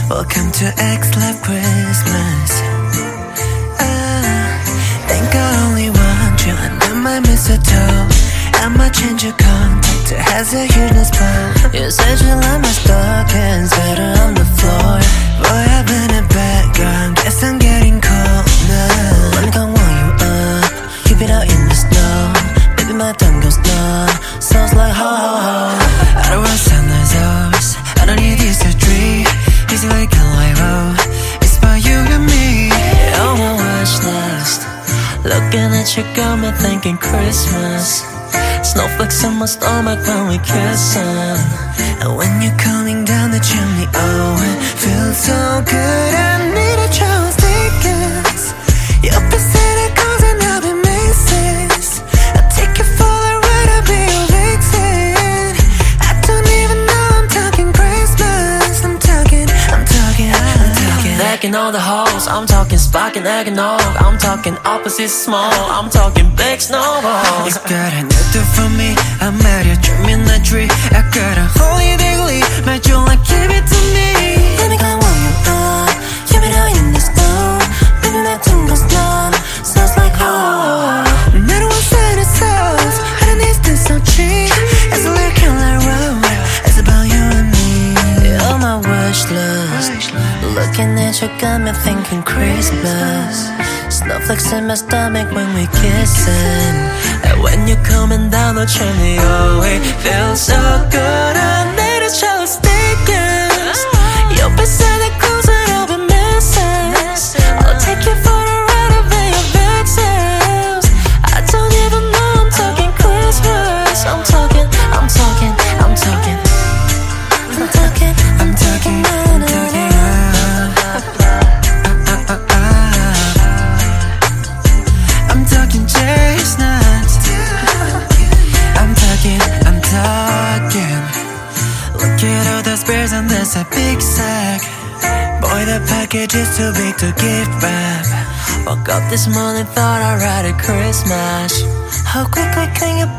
Welcome to X-Lab Christmas. Think I only want you under my mistletoe. I'ma change your contact, it has a hugeness pole. You said you like my stockings better on the floor. Boy, I've been a bad guy, guess I'm getting cold now. Let me come warm you up, keep it out in the snow. Baby, my tongue goes numb, sounds like ho ho ho. I don't want sunrise hours, I don't need this surgery. Easy like a light road, it's about you and me. You're on my wish list, looking at you got me thinking Christmas. Snowflakes in my stomach when we kissing. And when you're coming down the chimney, oh, it feels so good. I need a child's tickets. You'll be Santa Claus and I'll be Macy's. I'll take you for the ride, I'll be your vixen. I don't even know I'm talking Christmas. I'm talking Backing all the hoes, I'm talking sparking eggnog. I'm talking opposite small, I'm talking big snowballs. You got a new do for me, I'm at your dream in the tree. I got a holy daily, my joy like give it to me. Let me come warm you up, keep it out in the snow. Baby, my tongue goes numb, sounds like oh. No matter what side it sounds, I don't need this so cheap. It's a little Caroline road, it's about you and me. You're my wish list, looking at you got me thinking Christmas. Snowflakes in my stomach when we kissing. And when you're coming down the chimney, oh, it feels so good. I need a shower stickers. You'll be Santa Claus and I'll be Mrs. I'll take you for a ride, I'll be your vixens. I don't even know I'm talking Christmas. I'm talking chestnuts. I'm talking. Look at all the spares and there's a big sack. Boy, the package is too big to gift wrap. Woke up this morning, thought I'd write a Christmas. How quickly can you